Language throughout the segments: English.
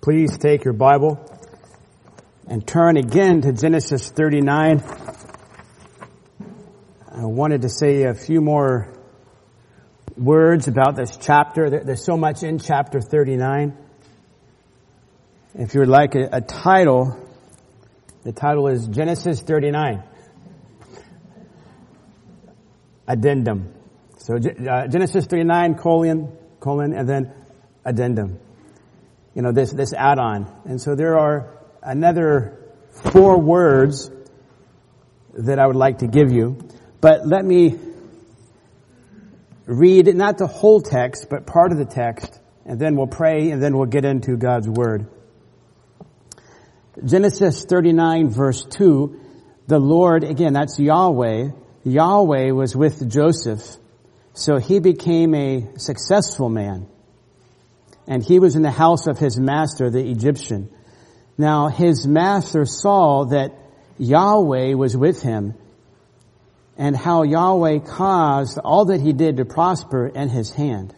Please take your Bible and turn again to Genesis 39. I wanted to say a few more words about this chapter. There's so much in chapter 39. If you would like a title, the title is Genesis 39. Addendum. So Genesis 39, colon, and then addendum. You know, this add-on. And so there are another 4 words that I would like to give you. But let me read not the whole text, but part of the text, and then we'll pray, and then we'll get into God's Word. Genesis 39, verse 2, the Lord, again, that's Yahweh. Yahweh was with Joseph, so he became a successful man. And he was in the house of his master, the Egyptian. Now, his master saw that Yahweh was with him, and how Yahweh caused all that he did to prosper in his hand.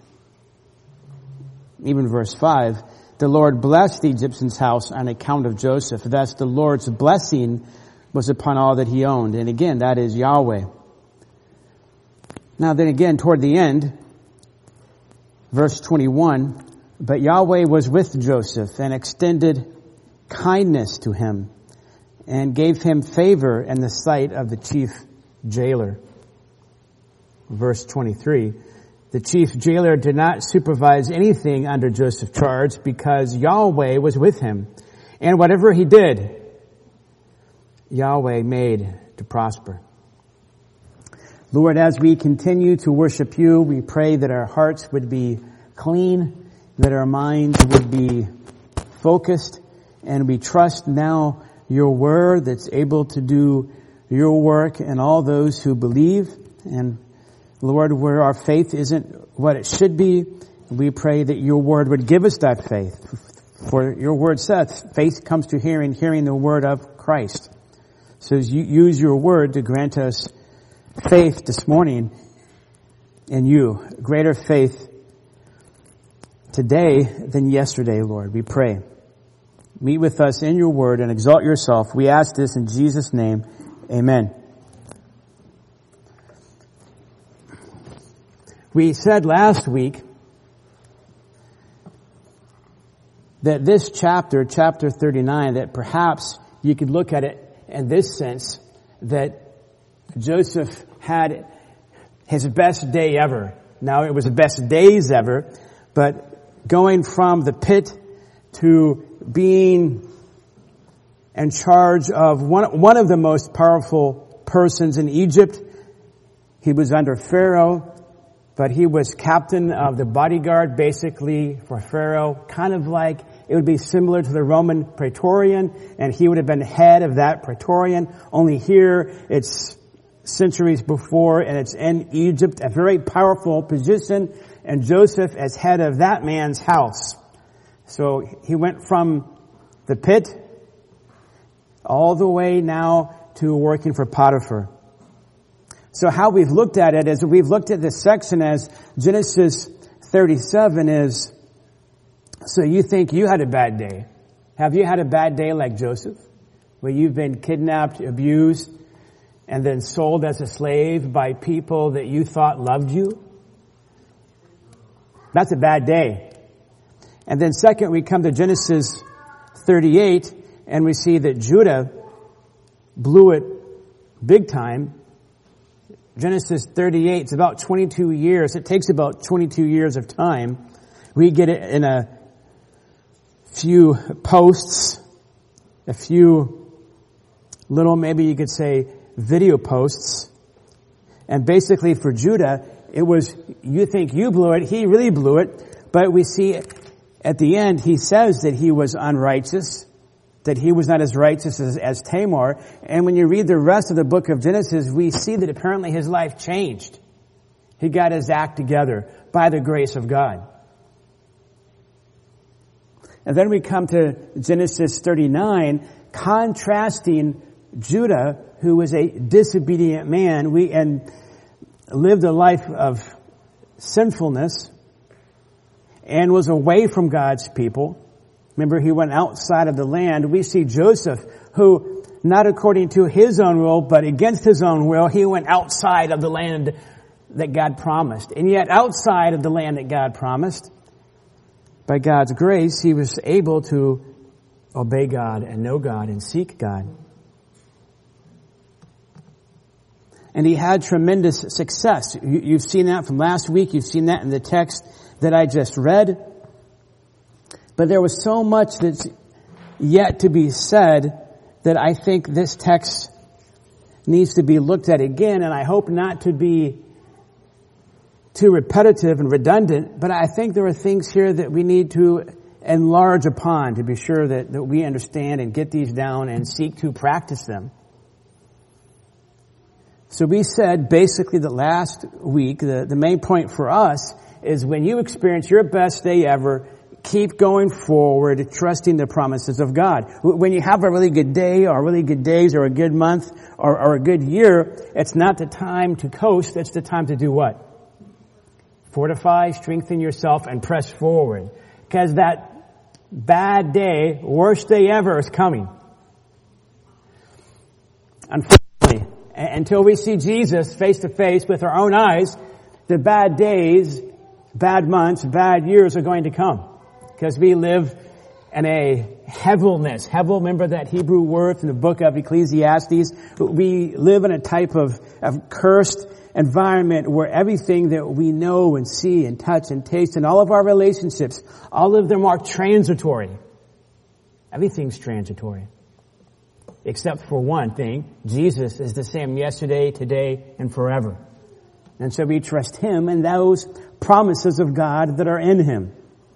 Even verse 5, the Lord blessed the Egyptian's house on account of Joseph. Thus the Lord's blessing was upon all that he owned. And again, that is Yahweh. Now then again, toward the end, verse 21, but Yahweh was with Joseph and extended kindness to him and gave him favor in the sight of the chief jailer. Verse 23, the chief jailer did not supervise anything under Joseph's charge because Yahweh was with him. And whatever he did, Yahweh made to prosper. Lord, as we continue to worship you, we pray that our hearts would be clean, that our minds would be focused, and we trust now your word that's able to do your work in all those who believe. And Lord, where our faith isn't what it should be, we pray that your word would give us that faith. For your word says, faith comes to hearing, hearing the word of Christ. So as you use your word to grant us faith this morning in you, greater faith today than yesterday, Lord, we pray. Meet with us in your word and exalt yourself. We ask this in Jesus' name. Amen. We said last week that this chapter 39, that perhaps you could look at it in this sense, that Joseph had his best day ever. Now, it was the best days ever, but going from the pit to being in charge of one of the most powerful persons in Egypt. He was under Pharaoh, but he was captain of the bodyguard basically for Pharaoh, kind of like it would be similar to the Roman Praetorian, and he would have been head of that Praetorian. Only here it's centuries before, and it's in Egypt, a very powerful position, and Joseph as head of that man's house. So he went from the pit all the way now to working for Potiphar. So how we've looked at it is we've looked at this section as Genesis 37 is, so you think you had a bad day. Have you had a bad day like Joseph, where you've been kidnapped, abused, and then sold as a slave by people that you thought loved you? That's a bad day. And then second, we come to Genesis 38, and we see that Judah blew it big time. Genesis 38, it's about 22 years. It takes about 22 years of time. We get it in a few posts, a few little, maybe you could say, video posts. And basically for Judah, it was, you think you blew it, he really blew it. But we see at the end, he says that he was unrighteous, that he was not as righteous as Tamar. And when you read the rest of the book of Genesis, we see that apparently his life changed. He got his act together by the grace of God. And then we come to Genesis 39, contrasting Judah, who was a disobedient man, and lived a life of sinfulness and was away from God's people. Remember, he went outside of the land. We see Joseph, who, not according to his own will, but against his own will, he went outside of the land that God promised. And yet, outside of the land that God promised, by God's grace, he was able to obey God and know God and seek God. And he had tremendous success. You've seen that from last week. You've seen that in the text that I just read. But there was so much that's yet to be said that I think this text needs to be looked at again. And I hope not to be too repetitive and redundant, but I think there are things here that we need to enlarge upon to be sure that we understand and get these down and seek to practice them. So we said basically that last week, the main point for us is when you experience your best day ever, keep going forward, trusting the promises of God. When you have a really good day or really good days or a good month or a good year, it's not the time to coast, it's the time to do what? Fortify, strengthen yourself, and press forward. Because that bad day, worst day ever is coming. Unfortunately, until we see Jesus face to face with our own eyes, the bad days, bad months, bad years are going to come. Because we live in a heaviness. Hevel, remember that Hebrew word from the book of Ecclesiastes? We live in a type of cursed environment where everything that we know and see and touch and taste and all of our relationships, all of them are transitory. Everything's transitory. Except for one thing, Jesus is the same yesterday, today, and forever. And so we trust Him and those promises of God that are in Him.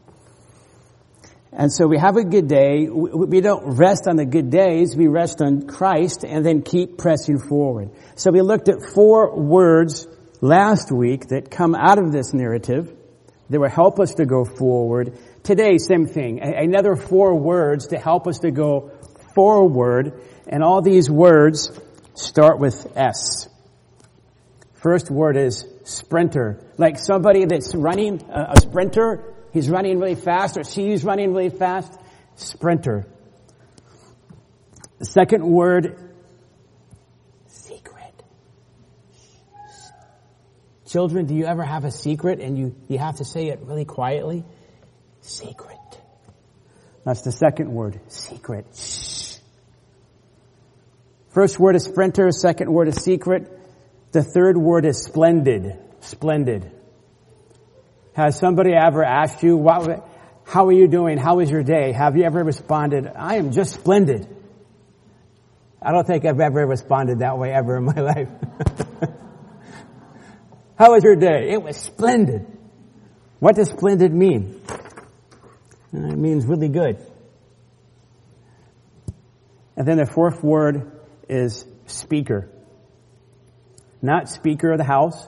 And so we have a good day. We don't rest on the good days. We rest on Christ and then keep pressing forward. So we looked at 4 words last week that come out of this narrative that will help us to go forward. Today, same thing. Another 4 words to help us to go forward. And all these words start with S. First word is sprinter. Like somebody that's running, a sprinter. He's running really fast, or she's running really fast. Sprinter. The second word, secret. Children, do you ever have a secret and you have to say it really quietly? Secret. That's the second word, secret. Shh. First word is sprinter, second word is secret. The third word is splendid. Splendid. Has somebody ever asked you, how are you doing? How was your day? Have you ever responded, I am just splendid? I don't think I've ever responded that way ever in my life. How was your day? It was splendid. What does splendid mean? It means really good. And then the fourth word is speaker. Not Speaker of the House.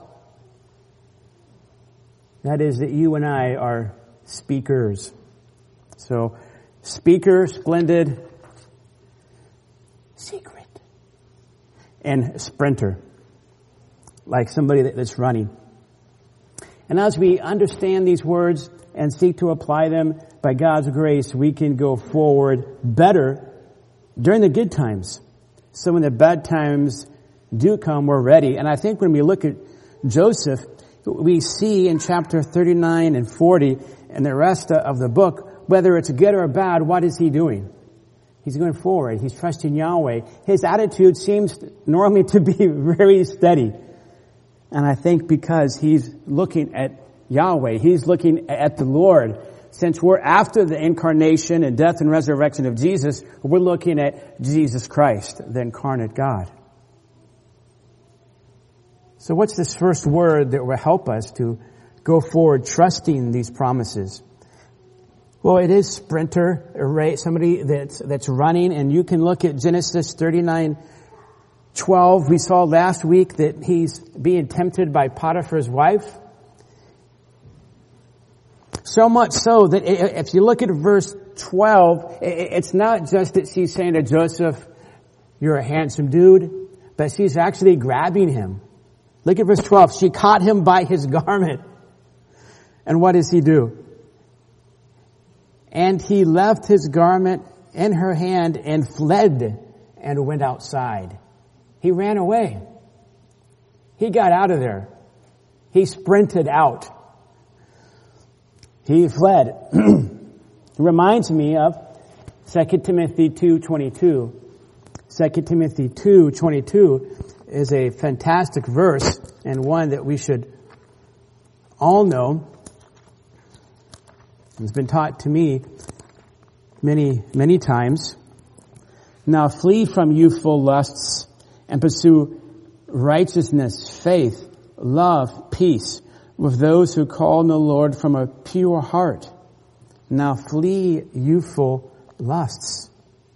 That is that you and I are speakers. So, speaker, splendid, secret, and sprinter. Like somebody that's running. And as we understand these words and seek to apply them, by God's grace, we can go forward better during the good times. So when the bad times do come, we're ready. And I think when we look at Joseph, we see in chapter 39 and 40 and the rest of the book, whether it's good or bad, what is he doing? He's going forward. He's trusting Yahweh. His attitude seems normally to be very steady. And I think because he's looking at Yahweh, he's looking at the Lord. Since we're after the incarnation and death and resurrection of Jesus, we're looking at Jesus Christ, the incarnate God. So what's this first word that will help us to go forward trusting these promises? Well, it is sprinter, right? Somebody that's running, and you can look at Genesis 39:12. We saw last week that he's being tempted by Potiphar's wife. So much so that if you look at verse 12, it's not just that she's saying to Joseph, you're a handsome dude, but she's actually grabbing him. Look at verse 12. She caught him by his garment. And what does he do? And he left his garment in her hand and fled and went outside. He ran away. He got out of there. He sprinted out. He fled. It reminds me of 2 Timothy 2:22. 2 Timothy 2:22 is a fantastic verse and one that we should all know. It's been taught to me many, many times. Now flee from youthful lusts and pursue righteousness, faith, love, peace with those who call on the Lord from a pure heart. Now flee youthful lusts.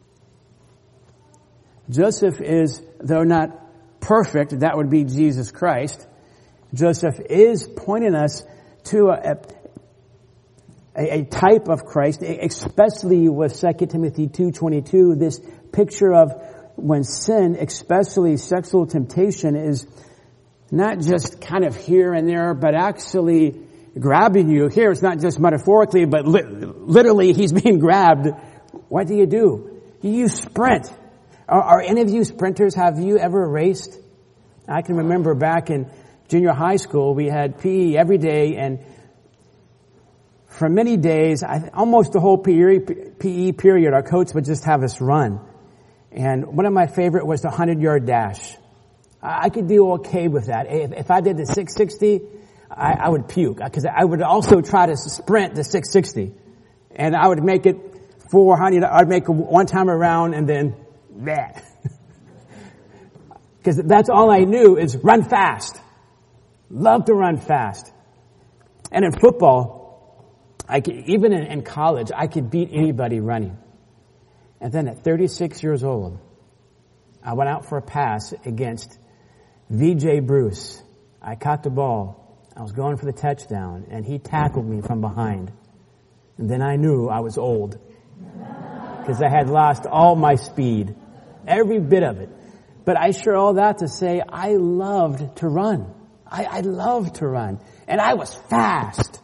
Joseph is, though not perfect, that would be Jesus Christ. Joseph is pointing us to a type of Christ, especially with 2 Timothy 2:22, this picture of when sin, especially sexual temptation, is not just kind of here and there, but actually grabbing you. Here it's not just metaphorically, but literally he's being grabbed. What do? You sprint. Are any of you sprinters? Have you ever raced? I can remember back in junior high school, we had PE every day, and for many days, almost the whole PE period, our coach would just have us run. And one of my favorite was the 100-yard dash. I could do okay with that. If I did the 660, I would puke, because I would also try to sprint the 660. And I would make it 400. I'd make it one time around and then that. Because that's all I knew is run fast. Love to run fast. And in football, even in college, I could beat anybody running. And then at 36 years old, I went out for a pass against VJ Bruce. I caught the ball. I was going for the touchdown, and he tackled me from behind. And then I knew I was old, because I had lost all my speed, every bit of it. But I share all that to say I loved to run. I loved to run, and I was fast.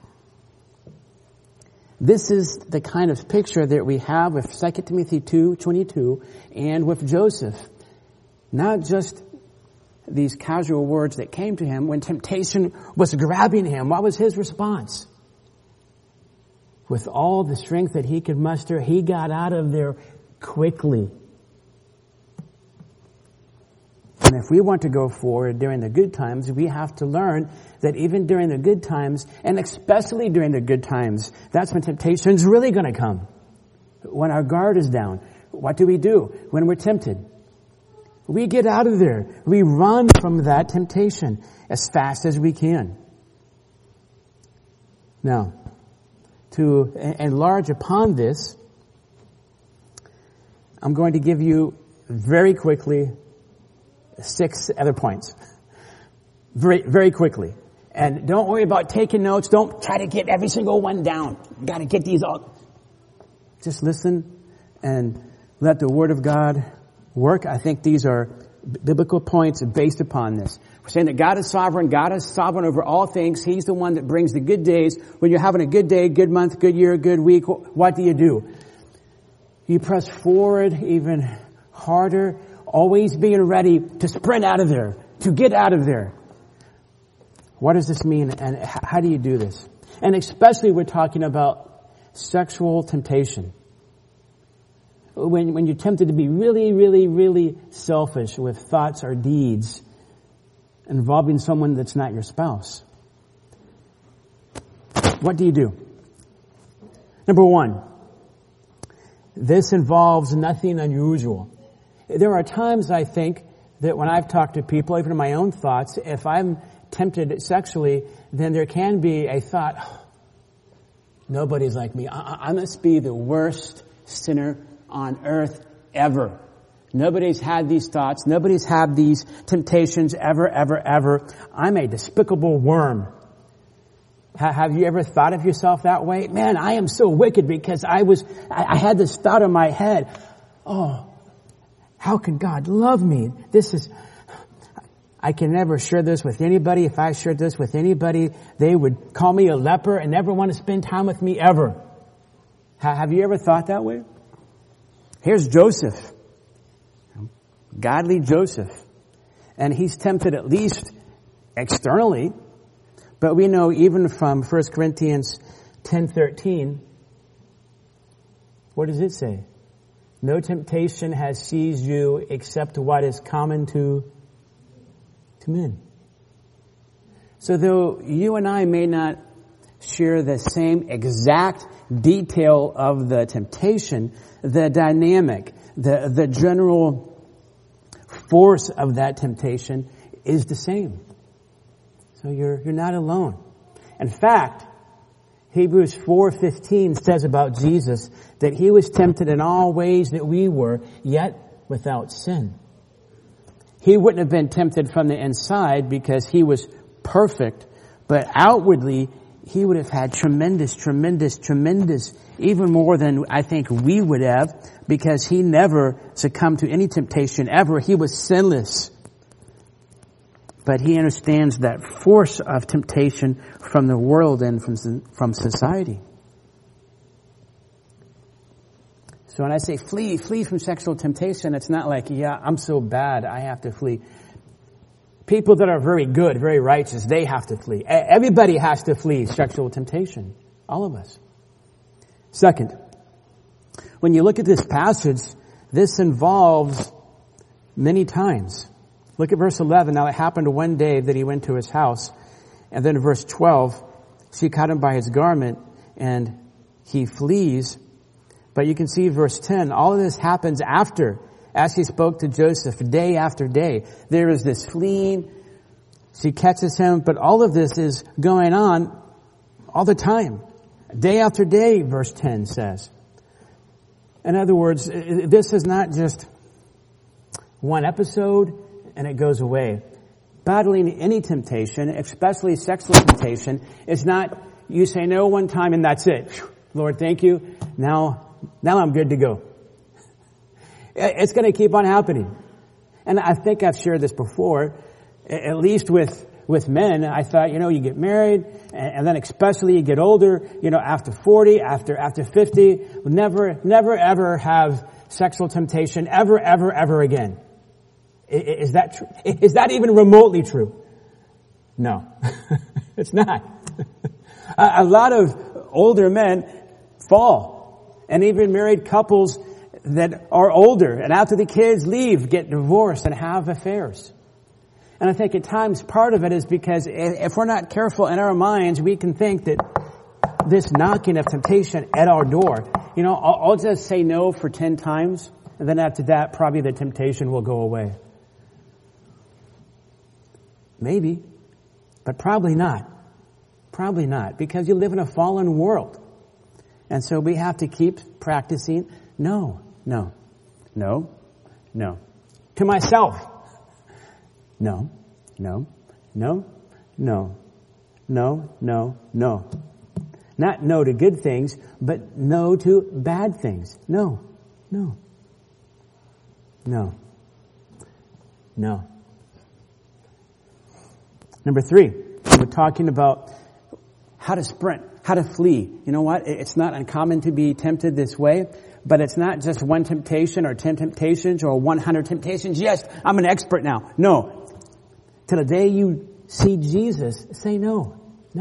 This is the kind of picture that we have with 2 Timothy 2:22 and with Joseph. Not just these casual words that came to him when temptation was grabbing him. What was his response? With all the strength that he could muster, he got out of there quickly. And if we want to go forward during the good times, we have to learn that even during the good times, and especially during the good times, that's when temptation's really going to come. When our guard is down, what do? When we're tempted? We get out of there. We run from that temptation as fast as we can. Now, to enlarge upon this, I'm going to give you very quickly 6 other points. Very, very quickly. And don't worry about taking notes. Don't try to get every single one down. You got to get these all. Just listen and let the Word of God work. I think these are biblical points based upon this. We're saying that God is sovereign. God is sovereign over all things. He's the one that brings the good days. When you're having a good day, good month, good year, good week, what do? You press forward even harder, always being ready to sprint out of there, to get out of there. What does this mean, and how do you do this? And especially we're talking about sexual temptation. When you're tempted to be really, really, really selfish with thoughts or deeds involving someone that's not your spouse. What do? Number 1, this involves nothing unusual. There are times, I think, that when I've talked to people, even in my own thoughts, if I'm tempted sexually, then there can be a thought, nobody's like me. I must be the worst sinner on earth ever. Nobody's had these thoughts. Nobody's had these temptations ever, ever, ever. I'm a despicable worm. Have you ever thought of yourself that way? Man, I am so wicked because I had this thought in my head. Oh, how can God love me? I can never share this with anybody. If I shared this with anybody, they would call me a leper and never want to spend time with me ever. Have you ever thought that way? Here's Joseph, godly Joseph, and he's tempted at least externally, but we know even from 1 Corinthians 10:13, what does it say? No temptation has seized you except what is common to men. So though you and I may not share the same exact detail of the temptation, the dynamic, the general force of that temptation is the same. So you're not alone. In fact, Hebrews 4:15 says about Jesus that he was tempted in all ways that we were, yet without sin. He wouldn't have been tempted from the inside because he was perfect, but outwardly he would have had tremendous, even more than I think we would have, because he never succumbed to any temptation ever. He was sinless. But he understands that force of temptation from the world and from society. So when I say flee from sexual temptation, it's not like, yeah, I'm so bad, I have to flee. People that are very good, very righteous, they have to flee. Everybody has to flee sexual temptation. All of us. Second, when you look at this passage, this involves many times. Look at verse 11. Now it happened one day that he went to his house. And then verse 12, she caught him by his garment and he flees. But you can see verse 10, all of this happens after, as he spoke to Joseph day after day. There is this fleeing. She catches him, but all of this is going on all the time. Day after day, verse 10 says. In other words, this is not just one episode and it goes away. Battling any temptation, especially sexual temptation, is not you say no one time and that's it. Lord, thank you. Now I'm good to go. It's going to keep on happening. And I think I've shared this before, at least with men. I thought, you get married and then especially you get older, after 40, after 50, never ever have sexual temptation ever again. Is that true? Is that even remotely true? No, it's not. A lot of older men fall, and even married couples that are older and after the kids leave get divorced and have affairs. And I think at times part of it is because if we're not careful in our minds, we can think that this knocking of temptation at our door, I'll just say no for 10 times, and then after that probably the temptation will go away. Maybe, but probably not. Probably not, because you live in a fallen world. And so we have to keep practicing no. To myself. No. Not no to good things, but no to bad things. No. Number 3, we're talking about how to sprint, how to flee. You know what? It's not uncommon to be tempted this way, but it's not just one temptation or 10 temptations or 100 temptations. Yes, I'm an expert now. No. Till the day you see Jesus, say no.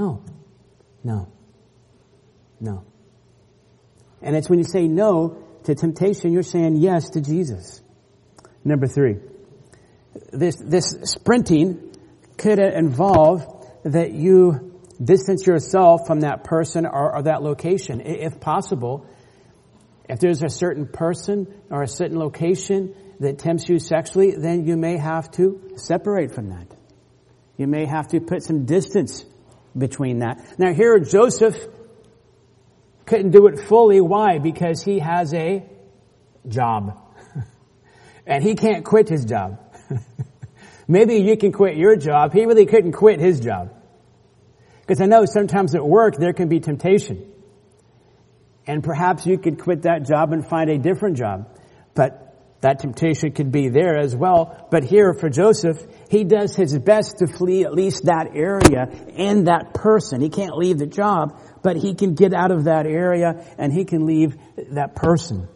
And it's when you say no to temptation, you're saying yes to Jesus. Number 3, this sprinting could involve that you distance yourself from that person or that location, if possible. If there's a certain person or a certain location that tempts you sexually, then you may have to separate from that. You may have to put some distance between that. Now here, Joseph couldn't do it fully. Why? Because he has a job. And he can't quit his job. Maybe you can quit your job. He really couldn't quit his job. Because I know sometimes at work there can be temptation. And perhaps you could quit that job and find a different job. But that temptation could be there as well. But here for Joseph, he does his best to flee at least that area and that person. He can't leave the job, but he can get out of that area and he can leave that person.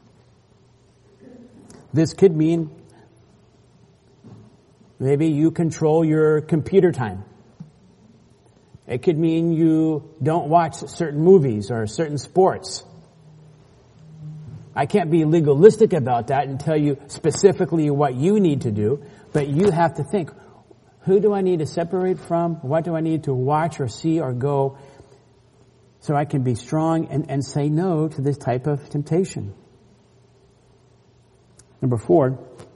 This could mean maybe you control your computer time. It could mean you don't watch certain movies or certain sports. I can't be legalistic about that and tell you specifically what you need to do, but you have to think, who do I need to separate from? What do I need to watch or see or go so I can be strong and say no to this type of temptation? Number 4,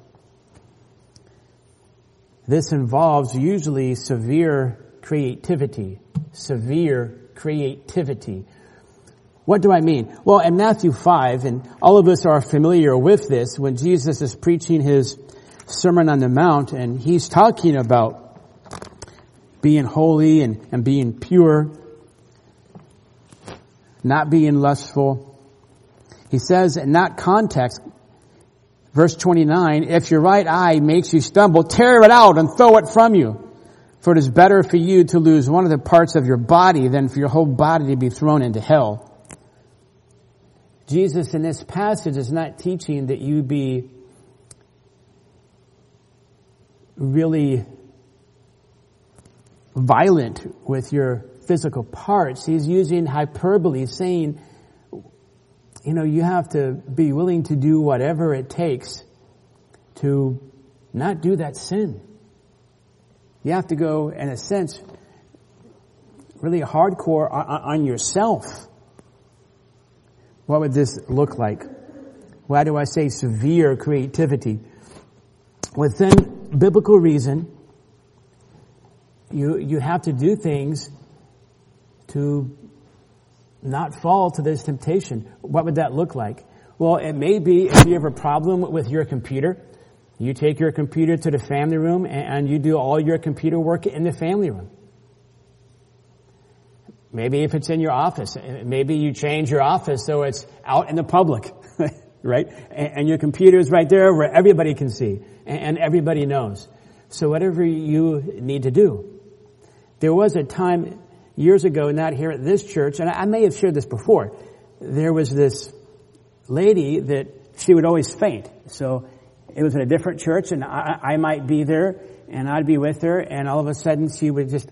this involves usually severe creativity. Severe creativity. What do I mean? Well, in Matthew 5, and all of us are familiar with this, when Jesus is preaching his Sermon on the Mount, and he's talking about being holy and being pure, not being lustful. He says in that context, verse 29, if your right eye makes you stumble, tear it out and throw it from you. For it is better for you to lose one of the parts of your body than for your whole body to be thrown into hell. Jesus in this passage is not teaching that you be really violent with your physical parts. He's using hyperbole, saying, you have to be willing to do whatever it takes to not do that sin. You have to go, in a sense, really hardcore on yourself. What would this look like? Why do I say severe creativity? Within biblical reason, you have to do things to not fall to this temptation. What would that look like? Well, it may be if you have a problem with your computer, you take your computer to the family room and you do all your computer work in the family room. Maybe if it's in your office, maybe you change your office so it's out in the public, right? And your computer is right there where everybody can see and everybody knows. So whatever you need to do. There was a time years ago, not here at this church, and I may have shared this before, there was this lady that she would always faint. So it was in a different church and I might be there and I'd be with her and all of a sudden she would just,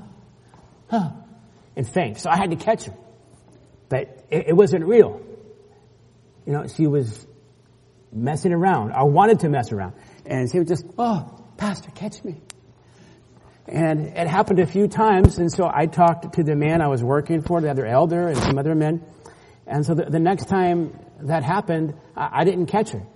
and faint. So I had to catch her. But it wasn't real. She was messing around. I wanted to mess around. And she would just, Pastor, catch me. And it happened a few times. And so I talked to the man I was working for, the other elder and some other men. And so the next time that happened, I didn't catch her.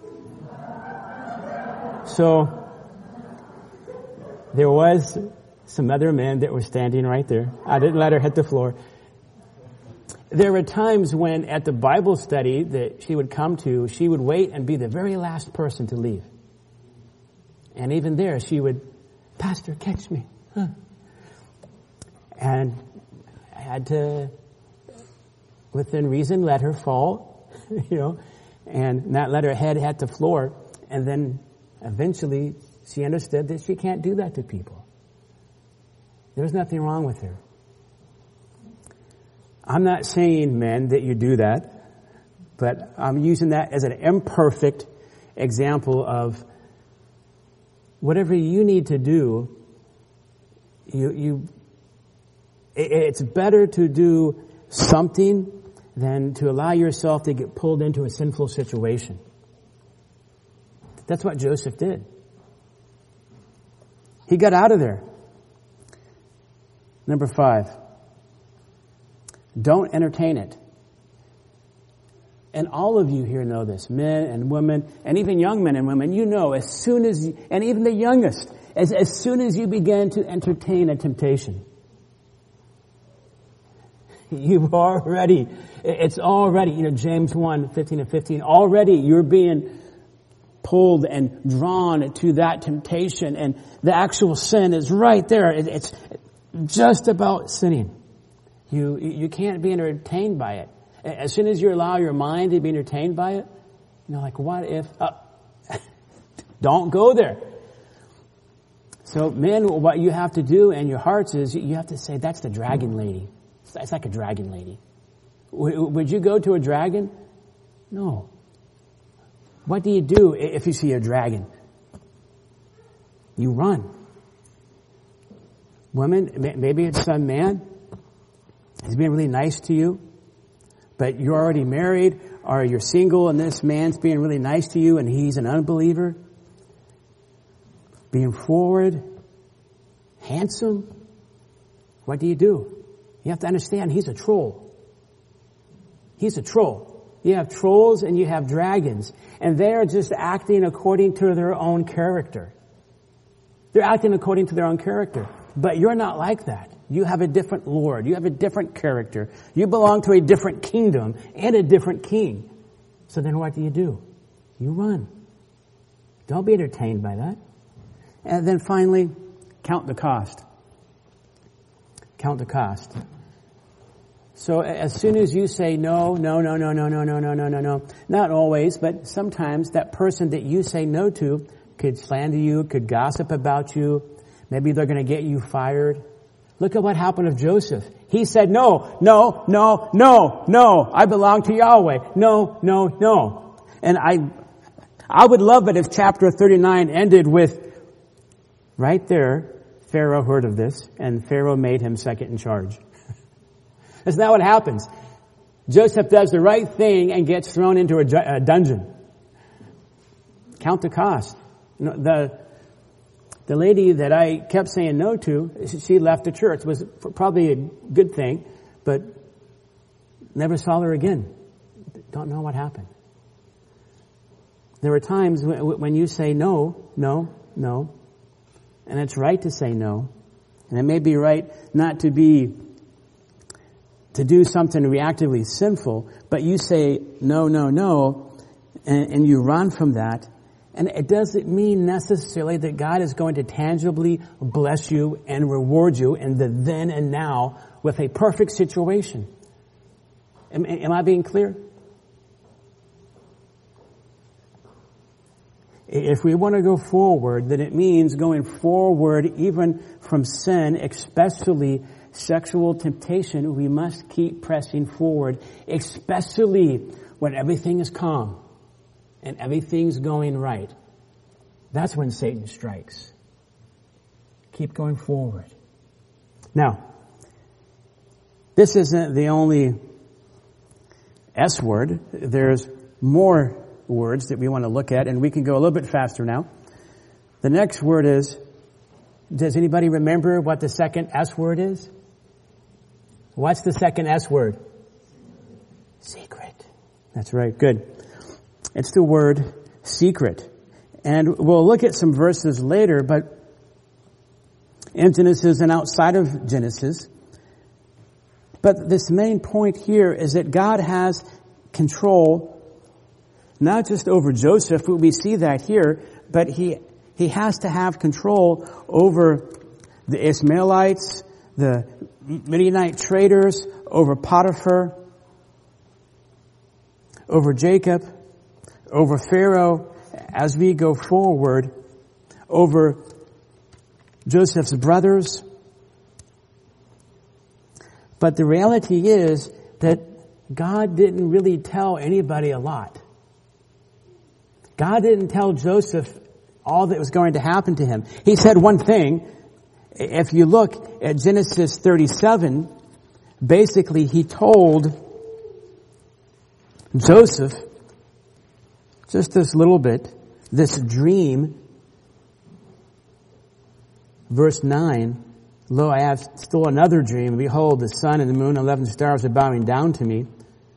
So there was some other men that were standing right there. I didn't let her hit the floor. There were times when at the Bible study that she would come to, she would wait and be the very last person to leave. And even there she would, Pastor, catch me. And I had to, within reason, let her fall, and not let her head hit the floor. And then eventually she understood that she can't do that to people. There's nothing wrong with her. I'm not saying, men, that you do that, but I'm using that as an imperfect example of whatever you need to do, it's better to do something than to allow yourself to get pulled into a sinful situation. That's what Joseph did. He got out of there. Number 5, don't entertain it. And all of you here know this, men and women, and even young men and women, as soon as, and even the youngest, as soon as you begin to entertain a temptation, it's already, James 1:15-15, already you're being pulled and drawn to that temptation, and the actual sin is right there. It's just about sinning. You can't be entertained by it. As soon as you allow your mind to be entertained by it, Like what if, don't go there. So men, what you have to do in your hearts is you have to say, that's the dragon lady. It's like a dragon lady. Would you go to a dragon? No. What do you do if you see a dragon? You run. Women, maybe it's some man. He's being really nice to you, but you're already married, or you're single and this man's being really nice to you and he's an unbeliever. Being forward, handsome. What do? You have to understand he's a troll. He's a troll. You have trolls and you have dragons, and they are just acting according to their own character. They're acting according to their own character. But you're not like that. You have a different Lord. You have a different character. You belong to a different kingdom and a different king. So then what do? You run. Don't be entertained by that. And then finally, count the cost. Count the cost. So as soon as you say no, not always, but sometimes that person that you say no to could slander you, could gossip about you. Maybe they're going to get you fired. Look at what happened with Joseph. He said, no, I belong to Yahweh. No. And I would love it if chapter 39 ended with, right there, Pharaoh heard of this, and Pharaoh made him second in charge. That's not what happens. Joseph does the right thing and gets thrown into a dungeon. Count the cost. The lady that I kept saying no to, she left the church. It was probably a good thing, but never saw her again. Don't know what happened. There were times when you say no, and it's right to say no, and it may be right not to do something reactively sinful, but you say no, and you run from that. And it doesn't mean necessarily that God is going to tangibly bless you and reward you in the then and now with a perfect situation. Am I being clear? If we want to go forward, then it means going forward even from sin, especially sexual temptation. We must keep pressing forward, especially when everything is calm and everything's going right. That's when Satan strikes. Keep going forward. Now, this isn't the only S word. There's more words that we want to look at, and we can go a little bit faster now. The next word is, does anybody remember what the second S word is? What's the second S word? Secret. That's right. Good. It's the word secret. And we'll look at some verses later, but in Genesis and outside of Genesis. But this main point here is that God has control not just over Joseph, we see that here, but he has to have control over the Ishmaelites, the Midianite traders, over Potiphar, over Jacob, over Pharaoh, as we go forward, over Joseph's brothers. But the reality is that God didn't really tell anybody a lot. God didn't tell Joseph all that was going to happen to him. He said one thing. If you look at Genesis 37, basically he told Joseph just this little bit, this dream. Verse 9, lo, I have still another dream. Behold, the sun and the moon and 11 stars are bowing down to me.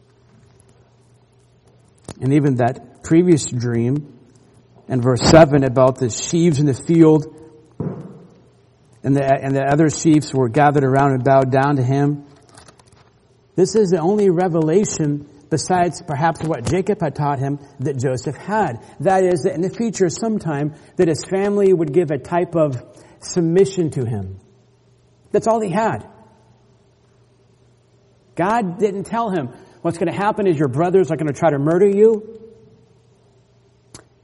And even that previous dream in verse 7 about the sheaves in the field and the other sheaves were gathered around and bowed down to him. This is the only revelation besides perhaps what Jacob had taught him that Joseph had. That is, that in the future sometime that his family would give a type of submission to him. That's all he had. God didn't tell him, what's going to happen is your brothers are going to try to murder you.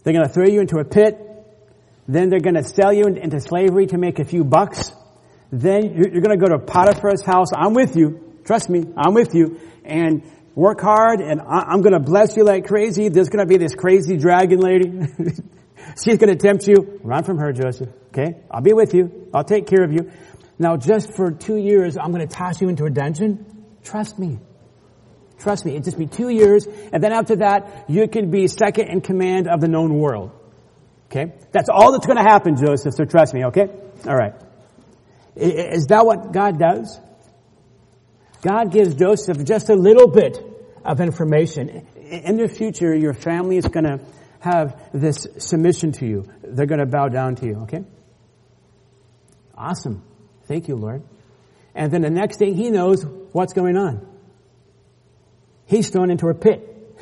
They're going to throw you into a pit. Then they're going to sell you into slavery to make a few bucks. Then you're going to go to Potiphar's house. I'm with you. Trust me, I'm with you. And work hard, and I'm going to bless you like crazy. There's going to be this crazy dragon lady. She's going to tempt you. Run from her, Joseph. Okay? I'll be with you. I'll take care of you. Now, just for 2 years, I'm going to toss you into a dungeon. Trust me. Trust me. It'll just be 2 years. And then after that, you can be second in command of the known world. Okay? That's all that's going to happen, Joseph. So trust me, okay? All right. Is that what God does? God gives Joseph just a little bit of information. In the future, your family is going to have this submission to you. They're going to bow down to you, okay? Awesome. Thank you, Lord. And then the next thing he knows what's going on. He's thrown into a pit.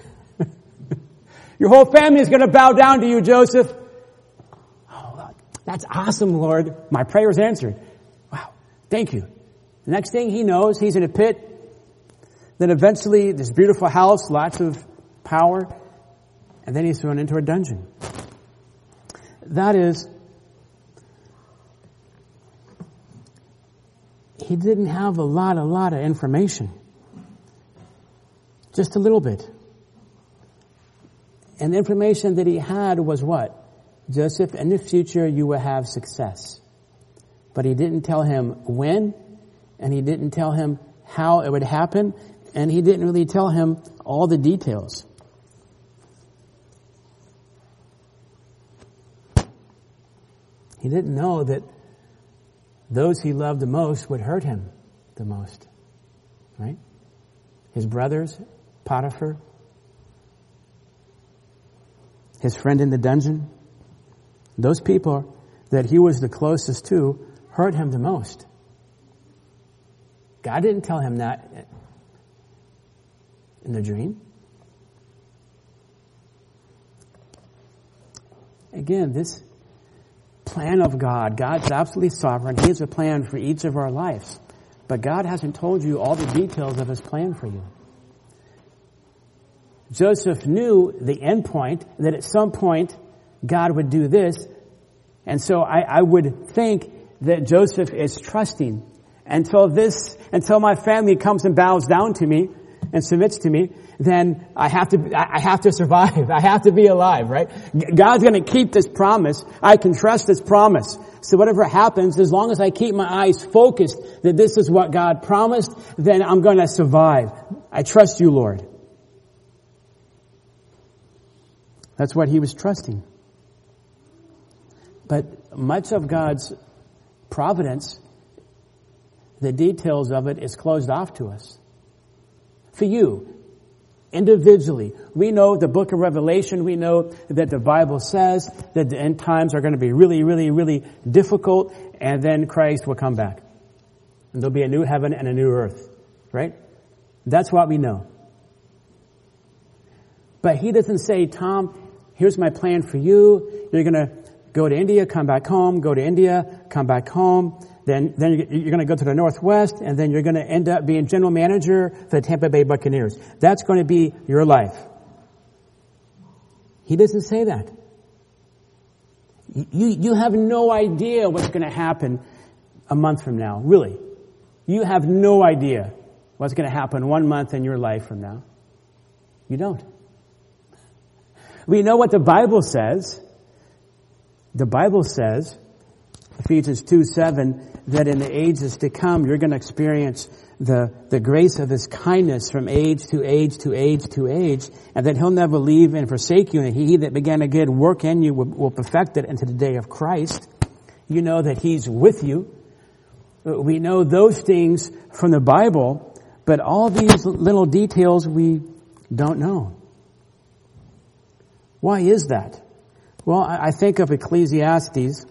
Your whole family is going to bow down to you, Joseph. Oh, that's awesome, Lord. My prayer is answered. Wow. Thank you. The next thing he knows, he's in a pit. Then eventually, this beautiful house, lots of power. And then he's thrown into a dungeon. That is, he didn't have a lot of information. Just a little bit. And the information that he had was what? Joseph, in the future you will have success. But he didn't tell him when, and he didn't tell him how it would happen, and he didn't really tell him all the details. He didn't know that those he loved the most would hurt him the most. Right? His brothers, Potiphar, his friend in the dungeon, those people that he was the closest to hurt him the most. God didn't tell him that in the dream. Again, this plan of God, God's absolutely sovereign. He has a plan for each of our lives. But God hasn't told you all the details of his plan for you. Joseph knew the end point, that at some point God would do this. And so I would think that Joseph is trusting until my family comes and bows down to me and submits to me, then I have to survive. I have to be alive, right? God's going to keep this promise. I can trust this promise. So whatever happens, as long as I keep my eyes focused that this is what God promised, then I'm going to survive. I trust you, Lord. That's what he was trusting. But much of God's providence, the details of it is closed off to us. For you, individually, we know the book of Revelation, we know that the Bible says that the end times are going to be really, really, really difficult, and then Christ will come back. And there'll be a new heaven and a new earth, right? That's what we know. But he doesn't say, Tom, here's my plan for you. You're going to go to India, come back home, go to India, come back home. Then you're going to go to the Northwest, and then you're going to end up being general manager for the Tampa Bay Buccaneers. That's going to be your life. He doesn't say that. You have no idea what's going to happen a month from now, really. You have no idea what's going to happen 1 month in your life from now. You don't. We know what the Bible says. The Bible says, Ephesians 2:7, that in the ages to come, you're going to experience the grace of his kindness from age to age to age to age, and that he'll never leave and forsake you, and he that began a good work in you will perfect it unto the day of Christ. You know that he's with you. We know those things from the Bible, but all these little details we don't know. Why is that? Well, I think of Ecclesiastes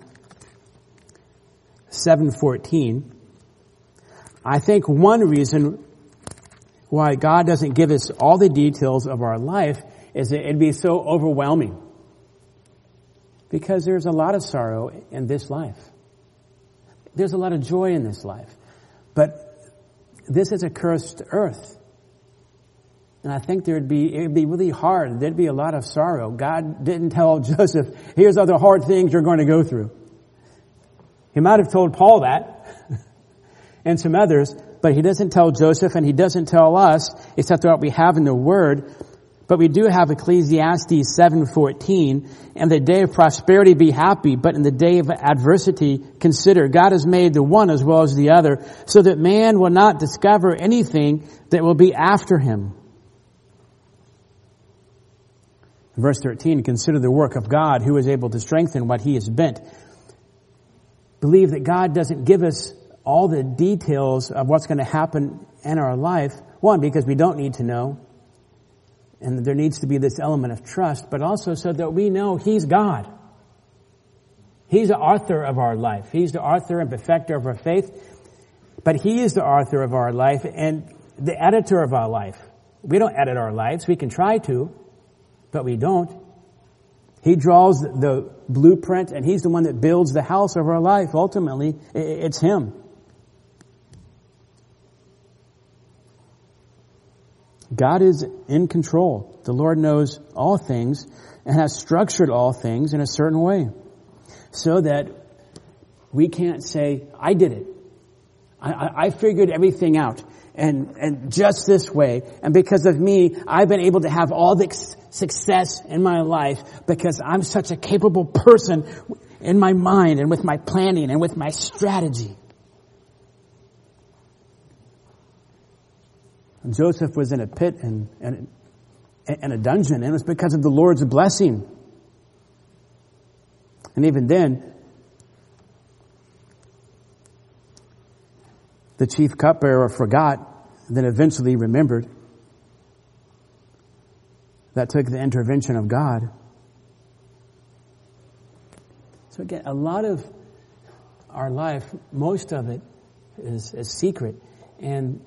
7:14. I think one reason why God doesn't give us all the details of our life is that it'd be so overwhelming. Because there's a lot of sorrow in this life. There's a lot of joy in this life. But this is a cursed earth. And I think it'd be really hard. There'd be a lot of sorrow. God didn't tell Joseph, here's other hard things you're going to go through. He might have told Paul that and some others, but he doesn't tell Joseph and he doesn't tell us, except what we have in the Word. But we do have Ecclesiastes 7:14, in the day of prosperity be happy, but in the day of adversity consider. God has made the one as well as the other, so that man will not discover anything that will be after him. Verse 13, consider the work of God who is able to strengthen what he has bent. Believe that God doesn't give us all the details of what's going to happen in our life. One, because we don't need to know. And there needs to be this element of trust, but also so that we know He's God. He's the author of our life. He's the author and perfecter of our faith. But He is the author of our life and the editor of our life. We don't edit our lives. We can try to, but we don't. He draws the blueprint, and He's the one that builds the house of our life. Ultimately, it's Him. God is in control. The Lord knows all things and has structured all things in a certain way so that we can't say, I did it. I figured everything out and just this way. And because of me, I've been able to have all the success in my life because I'm such a capable person in my mind and with my planning and with my strategy. Joseph was in a pit and a dungeon, and it was because of the Lord's blessing. And even then, the chief cupbearer forgot, then eventually remembered. That took the intervention of God. So again, a lot of our life, most of it is secret. And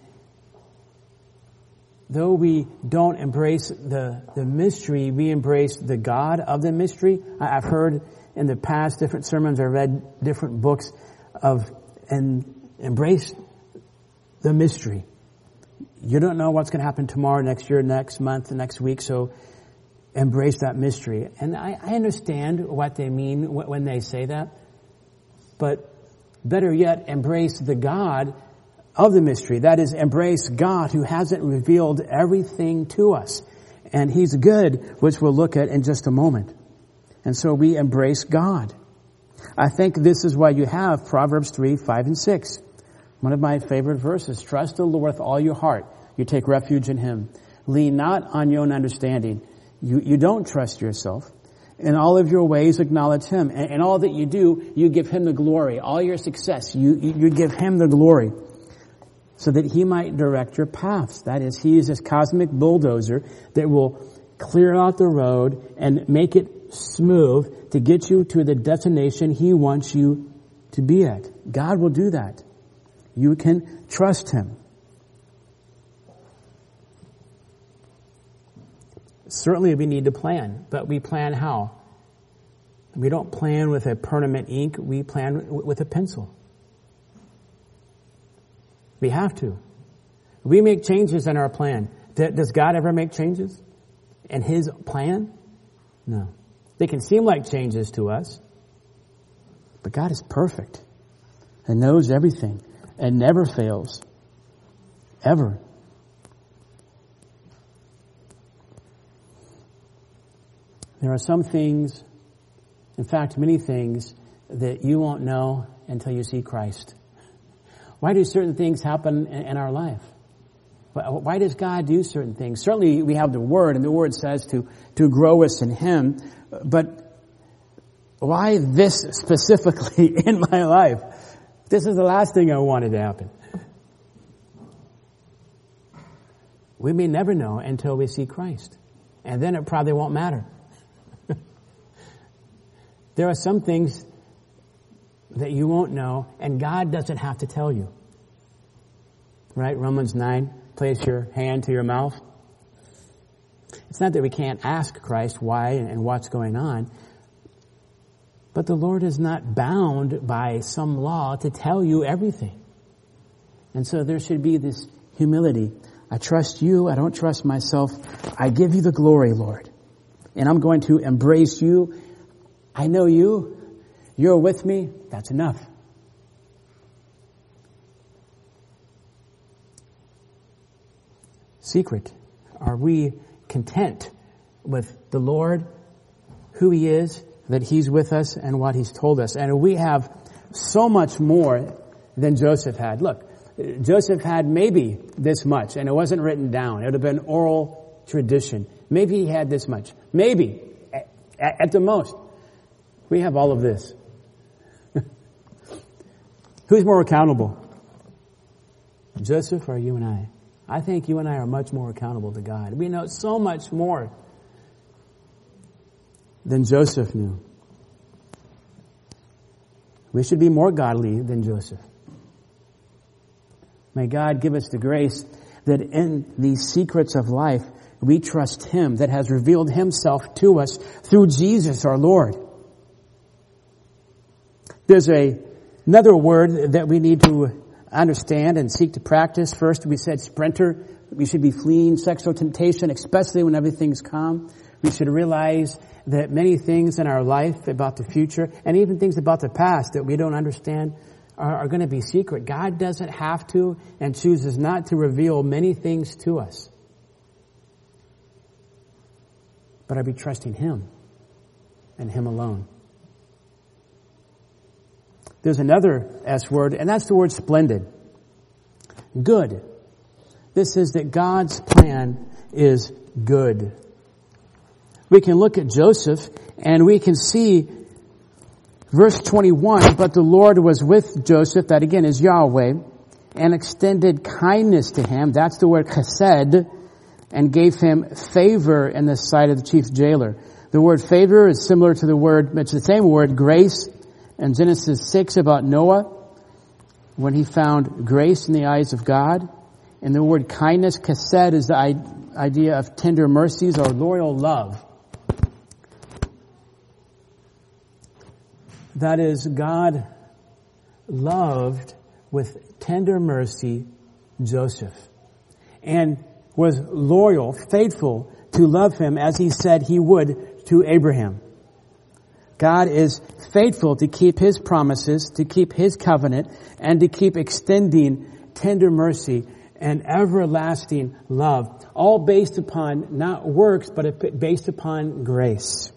though we don't embrace the mystery, we embrace the God of the mystery. I've heard in the past different sermons, I've read different books and embrace the mystery. You don't know what's going to happen tomorrow, next year, next month, next week, so embrace that mystery. And I understand what they mean when they say that, but better yet, embrace the God of the mystery. That is, embrace God who hasn't revealed everything to us. And He's good, which we'll look at in just a moment. And so we embrace God. I think this is why you have Proverbs 3, 5, and 6. One of my favorite verses. Trust the Lord with all your heart. You take refuge in Him. Lean not on your own understanding. You don't trust yourself. In all of your ways, acknowledge Him. And all that you do, you give Him the glory. All your success, you give Him the glory, so that He might direct your paths. That is, He is this cosmic bulldozer that will clear out the road and make it smooth to get you to the destination He wants you to be at. God will do that. You can trust Him. Certainly we need to plan, but we plan how? We don't plan with a permanent ink, we plan with a pencil. We have to. We make changes in our plan. Does God ever make changes in His plan? No. They can seem like changes to us, but God is perfect and knows everything and never fails. Ever. There are some things, in fact, many things, that you won't know until you see Christ. Why do certain things happen in our life? Why does God do certain things? Certainly we have the Word, and the Word says to grow us in Him. But why this specifically in my life? This is the last thing I wanted to happen. We may never know until we see Christ. And then it probably won't matter. There are some things that you won't know, and God doesn't have to tell you. Right? Romans 9, place your hand to your mouth. It's not that we can't ask Christ why and what's going on, but the Lord is not bound by some law to tell you everything. And so there should be this humility. I trust you. I don't trust myself. I give you the glory, Lord. And I'm going to embrace you. I know you. You're with me. That's enough. Secret. Are we content with the Lord, who He is, that He's with us, and what He's told us? And we have so much more than Joseph had. Look, Joseph had maybe this much, and it wasn't written down. It would have been oral tradition. Maybe he had this much. Maybe, at the most. We have all of this. Who's more accountable? Joseph or you and I? I think you and I are much more accountable to God. We know so much more than Joseph knew. We should be more godly than Joseph. May God give us the grace that in these secrets of life, we trust Him that has revealed Himself to us through Jesus our Lord. There's another word that we need to understand and seek to practice. First, we said sprinter. We should be fleeing sexual temptation, especially when everything's calm. We should realize that many things in our life about the future and even things about the past that we don't understand are going to be secret. God doesn't have to and chooses not to reveal many things to us. But I'll be trusting Him and Him alone. There's another S word, and that's the word splendid. Good. This is that God's plan is good. We can look at Joseph and we can see verse 21, but the Lord was with Joseph, that again is Yahweh, and extended kindness to him. That's the word chesed, and gave him favor in the sight of the chief jailer. The word favor is similar to the word, it's the same word, grace, in Genesis 6 about Noah, when he found grace in the eyes of God. And the word kindness, chesed, is the idea of tender mercies or loyal love. That is, God loved with tender mercy Joseph and was loyal, faithful to love him as He said He would to Abraham. God is faithful to keep His promises, to keep His covenant, and to keep extending tender mercy and everlasting love, all based upon not works, but based upon grace.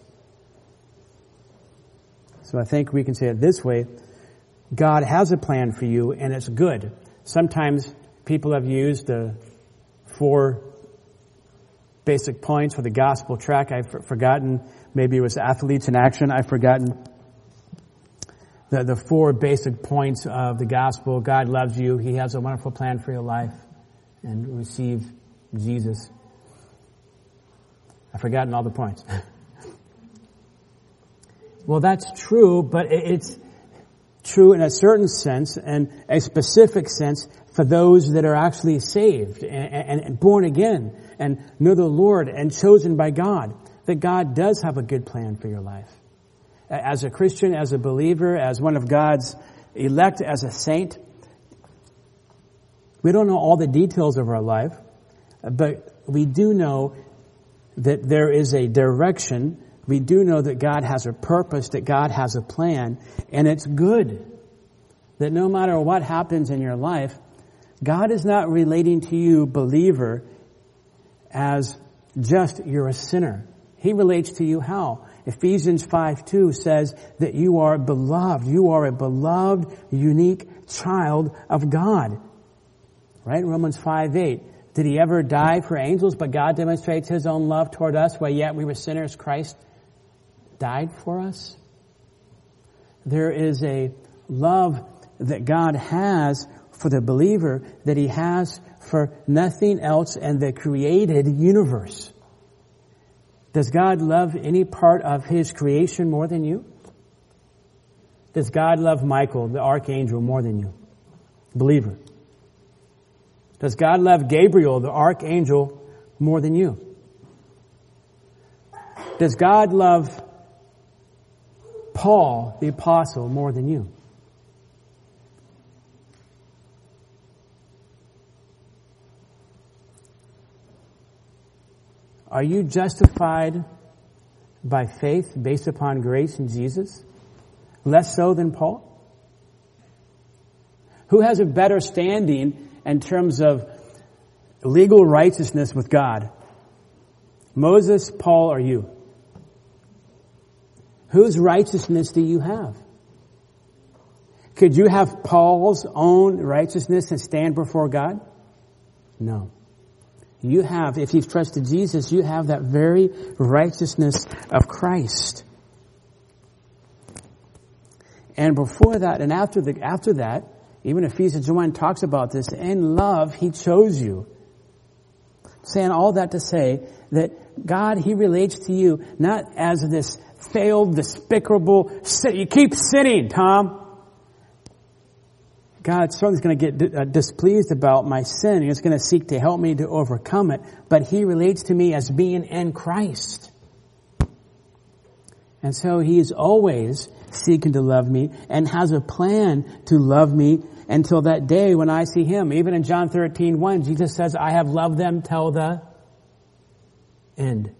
So I think we can say it this way: God has a plan for you, and it's good. Sometimes people have used the 4 basic points for the gospel track. I've forgotten. Maybe it was Athletes in Action. I've forgotten the 4 basic points of the gospel. God loves you. He has a wonderful plan for your life. And receive Jesus. I've forgotten all the points. Well, that's true, but it's true in a certain sense and a specific sense for those that are actually saved and born again and know the Lord and chosen by God. That God does have a good plan for your life. As a Christian, as a believer, as one of God's elect, as a saint, we don't know all the details of our life, but we do know that there is a direction. We do know that God has a purpose, that God has a plan, and it's good. That no matter what happens in your life, God is not relating to you, believer, as just you're a sinner. He relates to you how? Ephesians 5:2 says that you are beloved. You are a beloved, unique child of God. Right? Romans 5:8. Did He ever die for angels? But God demonstrates His own love toward us. While yet we were sinners, Christ died for us. There is a love that God has for the believer that He has for nothing else in the created universe. Does God love any part of His creation more than you? Does God love Michael, the archangel, more than you? Believer. Does God love Gabriel, the archangel, more than you? Does God love Paul, the apostle, more than you? Are you justified by faith based upon grace in Jesus? Less so than Paul? Who has a better standing in terms of legal righteousness with God? Moses, Paul, or you? Whose righteousness do you have? Could you have Paul's own righteousness and stand before God? No. You have, if you've trusted Jesus, you have that very righteousness of Christ. And before that and after that, even Ephesians 1 talks about this. In love, He chose you. Saying all that to say that God, He relates to you not as this failed, despicable sin. You keep sinning, Tom. God certainly is going to get displeased about my sin. He's going to seek to help me to overcome it. But He relates to me as being in Christ. And so He is always seeking to love me and has a plan to love me until that day when I see Him. Even in John 13:1, Jesus says, I have loved them till the end.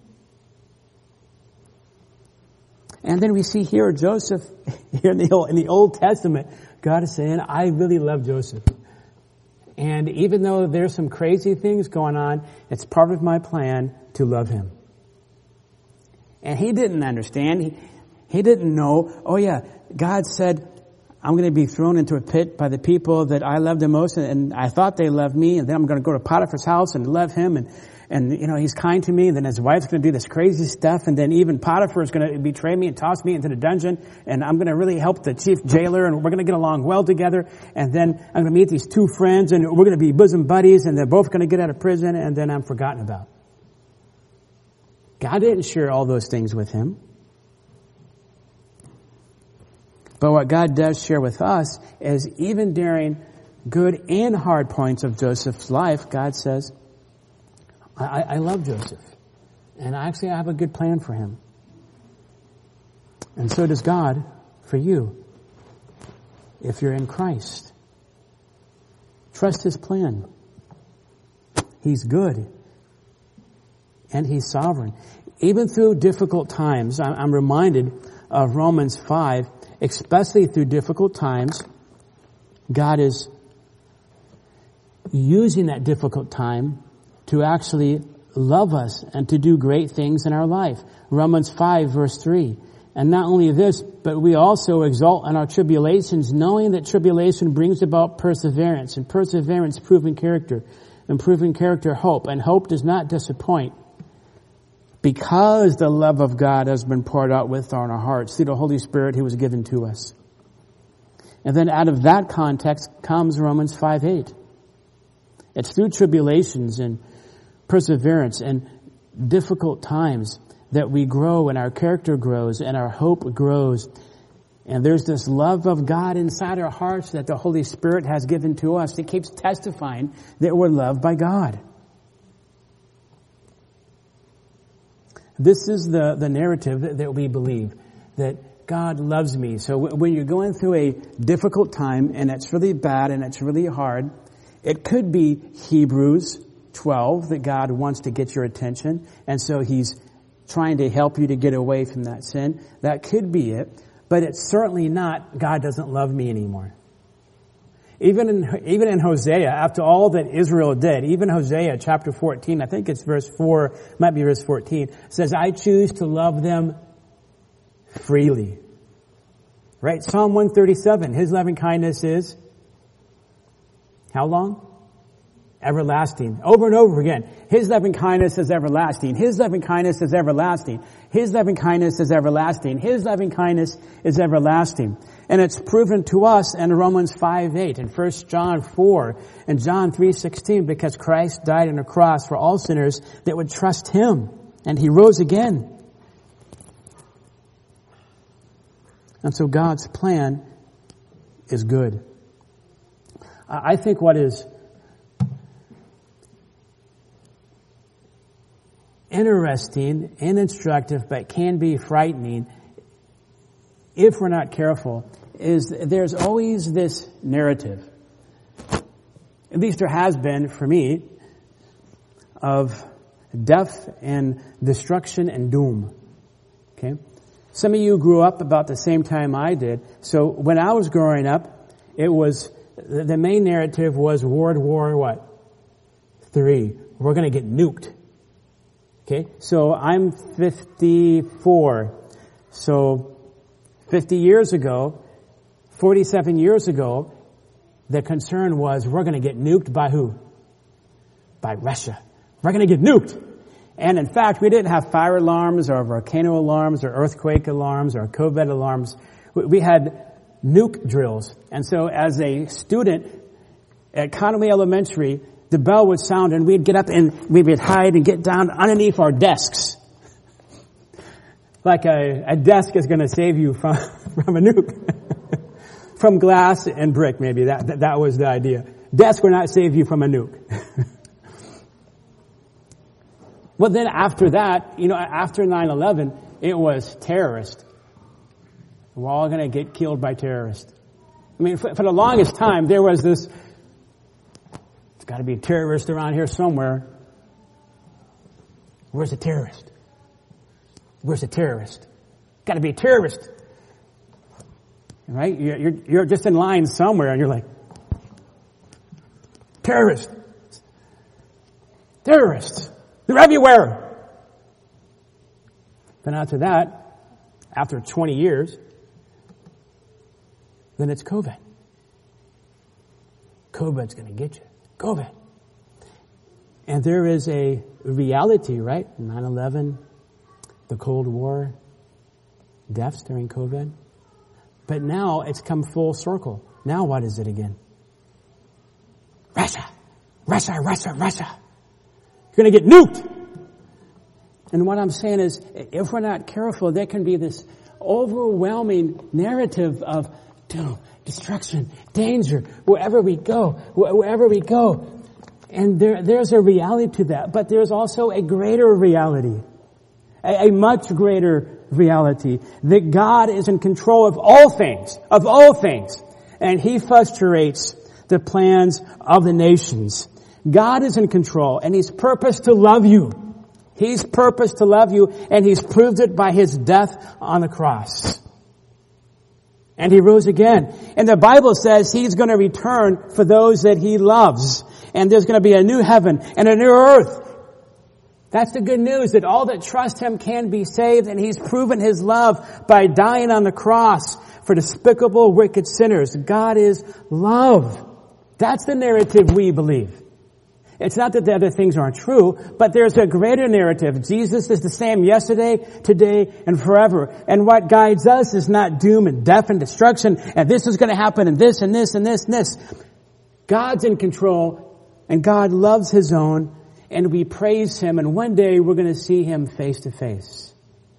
And then we see here Joseph, here in the Old Testament, God is saying, I really love Joseph. And even though there's some crazy things going on, it's part of my plan to love him. And he didn't understand. He didn't know, oh yeah, God said, I'm going to be thrown into a pit by the people that I love the most, and I thought they loved me, and then I'm going to go to Potiphar's house and love him, and you know, he's kind to me, and then his wife's going to do this crazy stuff, and then even Potiphar is going to betray me and toss me into the dungeon, and I'm going to really help the chief jailer, and we're going to get along well together, and then I'm going to meet these two friends, and we're going to be bosom buddies, and they're both going to get out of prison, and then I'm forgotten about. God didn't share all those things with him. But what God does share with us is even during good and hard points of Joseph's life, God says, I love Joseph. And I have a good plan for him. And so does God for you, if you're in Christ. Trust His plan. He's good. And He's sovereign. Even through difficult times, I'm reminded of Romans 5, especially through difficult times, God is using that difficult time to actually love us and to do great things in our life. Romans 5 verse 3. And not only this, but we also exult in our tribulations, knowing that tribulation brings about perseverance, and perseverance proven character, and proven character hope, and hope does not disappoint, because the love of God has been poured out within our hearts through the Holy Spirit who was given to us. And then out of that context comes Romans 5:8. It's through tribulations and perseverance and difficult times that we grow and our character grows and our hope grows. And there's this love of God inside our hearts that the Holy Spirit has given to us. It keeps testifying that we're loved by God. This is the narrative that we believe, that God loves me. So when you're going through a difficult time and it's really bad and it's really hard, it could be Hebrews 12 that God wants to get your attention, and so He's trying to help you to get away from that sin. That could be it, but it's certainly not God doesn't love me anymore. Even in Hosea, after all that Israel did, even Hosea chapter 14, I think it's verse 4, might be verse 14, says, I choose to love them freely. Right? Psalm 137, His loving kindness is how long? Everlasting. Over and over again. His loving kindness is everlasting. His loving kindness is everlasting. His loving kindness is everlasting. His loving kindness is everlasting. And it's proven to us in Romans 5:8 and 1 John 4 and John 3:16, because Christ died on a cross for all sinners that would trust Him, and He rose again. And so God's plan is good. I think what is interesting and instructive, but can be frightening if we're not careful, is there's always this narrative, at least there has been for me, of death and destruction and doom. Okay? Some of you grew up about the same time I did. So when I was growing up, it was, the main narrative was World War what? III. We're going to get nuked. Okay? So I'm 54. So 50 years ago, 47 years ago, the concern was we're going to get nuked by who? By Russia. We're going to get nuked. And in fact, we didn't have fire alarms or volcano alarms or earthquake alarms or COVID alarms. We had nuke drills. And so as a student at Conway Elementary, the bell would sound and we'd get up and we would hide and get down underneath our desks. Like a desk is going to save you from a nuke. From glass and brick, maybe. That was the idea. Desk will not save you from a nuke. Well, then after that, after 9/11, it was terrorist. We're all going to get killed by terrorists. I mean, for the longest time, there was this, it's got to be a terrorist around here somewhere. Where's the terrorist? Where's the terrorist? Got to be a terrorist. Right? You're just in line somewhere and you're like, terrorists. Terrorists. They're everywhere. Then after that, after 20 years, then it's COVID. COVID's going to get you. COVID. And there is a reality, right? 9/11, the Cold War, deaths during COVID. But now it's come full circle. Now what is it again? Russia. Russia, Russia, Russia. You're going to get nuked. And what I'm saying is, if we're not careful, there can be this overwhelming narrative of doom, destruction, danger, wherever we go, wherever we go. And there's a reality to that. But there's also a greater reality. A much greater reality. That God is in control of all things. Of all things. And He frustrates the plans of the nations. God is in control, and He's purposed to love you. He's purposed to love you, and He's proved it by His death on the cross. And He rose again. And the Bible says He's going to return for those that He loves. And there's going to be a new heaven and a new earth. That's the good news, that all that trust Him can be saved, and He's proven His love by dying on the cross for despicable, wicked sinners. God is love. That's the narrative we believe. It's not that the other things aren't true, but there's a greater narrative. Jesus is the same yesterday, today, and forever. And what guides us is not doom and death and destruction, and this is going to happen, and this, and this, and this, and this. God's in control, and God loves His own, and we praise Him, and one day we're going to see Him face to face.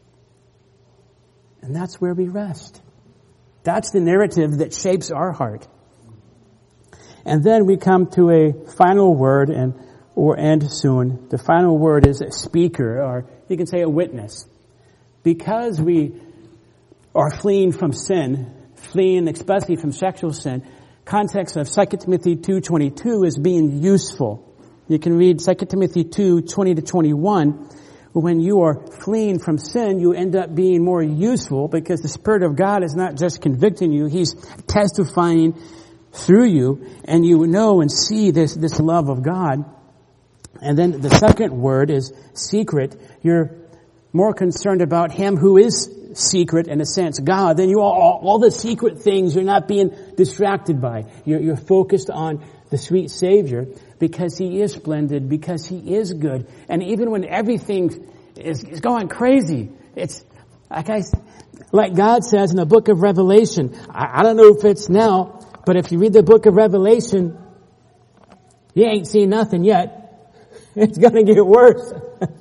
And that's where we rest. That's the narrative that shapes our heart. And then we come to a final word, and we'll end soon. The final word is a speaker, or you can say a witness. Because we are fleeing from sin, fleeing especially from sexual sin, context of 2 Timothy 2:22 is being useful. You can read 2 Timothy 2:20-21. When you are fleeing from sin, you end up being more useful because the Spirit of God is not just convicting you, He's testifying through you, and you know and see this love of God. And then the second word is secret. You're more concerned about Him who is secret, in a sense, God, than you are all the secret things you're not being distracted by. You're focused on the sweet Savior because He is splendid, because He is good. And even when everything is going crazy, it's like God says in the book of Revelation. I don't know if it's now, but if you read the book of Revelation, you ain't seen nothing yet. It's going to get worse.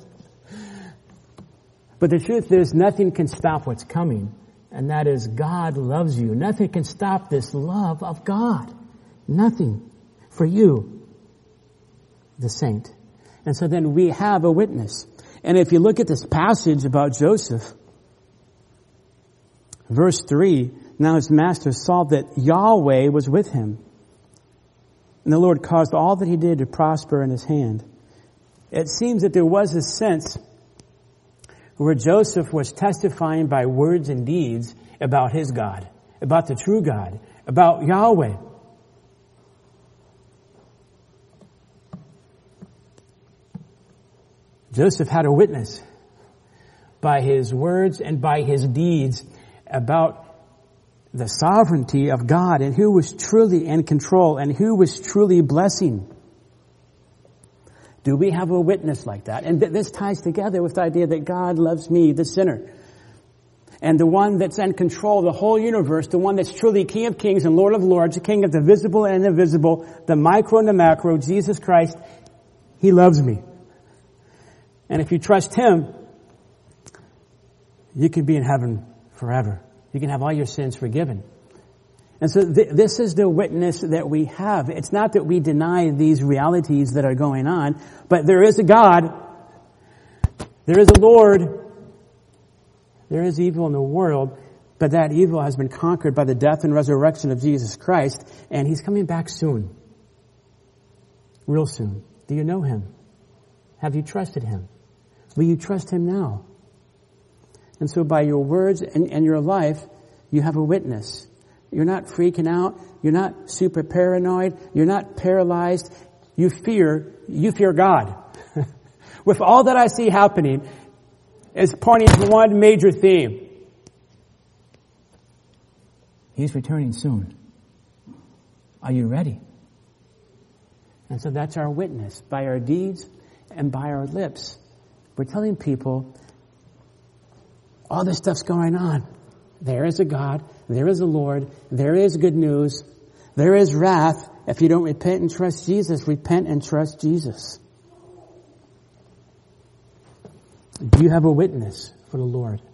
But the truth is, nothing can stop what's coming. And that is, God loves you. Nothing can stop this love of God. Nothing for you, the saint. And so then we have a witness. And if you look at this passage about Joseph, verse 3, now his master saw that Yahweh was with him. And the Lord caused all that he did to prosper in his hand. it seems that there was a sense where Joseph was testifying by words and deeds about his God, about the true God, about Yahweh. Joseph had a witness by his words and by his deeds about the sovereignty of God and who was truly in control and who was truly blessing. Do we have a witness like that? And this ties together with the idea that God loves me, the sinner. And the one that's in control of the whole universe, the one that's truly King of Kings and Lord of Lords, the King of the visible and invisible, the micro and the macro, Jesus Christ, He loves me. And if you trust Him, you can be in heaven forever. You can have all your sins forgiven. And so this is the witness that we have. It's not that we deny these realities that are going on, but there is a God, there is a Lord, there is evil in the world, but that evil has been conquered by the death and resurrection of Jesus Christ, and He's coming back soon. Real soon. Do you know Him? Have you trusted Him? Will you trust Him now? And so by your words and your life, you have a witness. You're not freaking out. You're not super paranoid. You're not paralyzed. You fear God. With all that I see happening, it's pointing to one major theme. He's returning soon. Are you ready? And so that's our witness, by our deeds and by our lips. We're telling people, all this stuff's going on. There is a God. There is a Lord. There is good news. There is wrath. If you don't repent and trust Jesus, repent and trust Jesus. Do you have a witness for the Lord?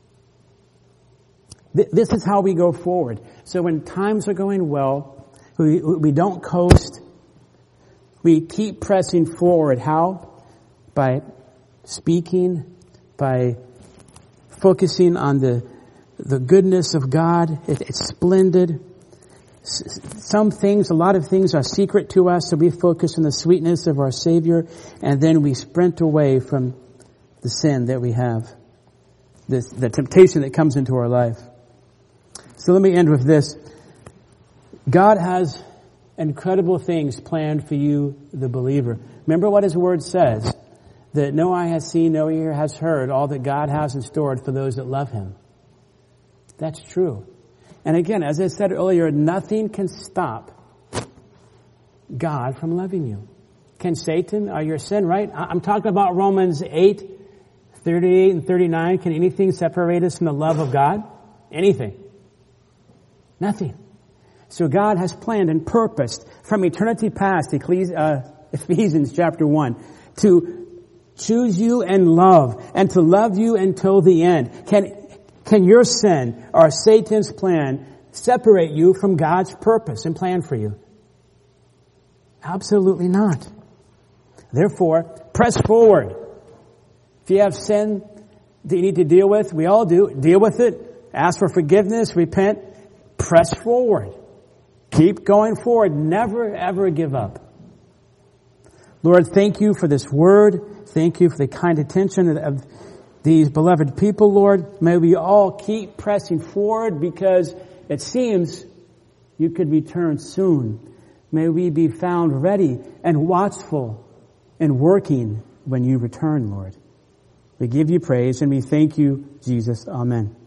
This is how we go forward. So when times are going well, we don't coast. We keep pressing forward. How? By speaking, by focusing on the goodness of God. It's splendid. Some things, a lot of things are secret to us, so we focus on the sweetness of our Savior, and then we sprint away from the sin that we have, the temptation that comes into our life. So let me end with this. God has incredible things planned for you, the believer. Remember what His Word says, that no eye has seen, no ear has heard, all that God has in store for those that love Him. That's true. And again, as I said earlier, nothing can stop God from loving you. Can Satan or your sin, right? I'm talking about Romans 8:38 and 39. Can anything separate us from the love of God? Anything. Nothing. So God has planned and purposed from eternity past, Ephesians chapter 1, to choose you and to love you until the end. Can your sin or Satan's plan separate you from God's purpose and plan for you? Absolutely not. Therefore, press forward. If you have sin that you need to deal with, we all do, deal with it. Ask for forgiveness, repent, press forward. Keep going forward. Never, ever give up. Lord, thank you for this word. Thank you for the kind attention of these beloved people, Lord. May we all keep pressing forward because it seems you could return soon. May we be found ready and watchful and working when you return, Lord. We give you praise and we thank you, Jesus. Amen.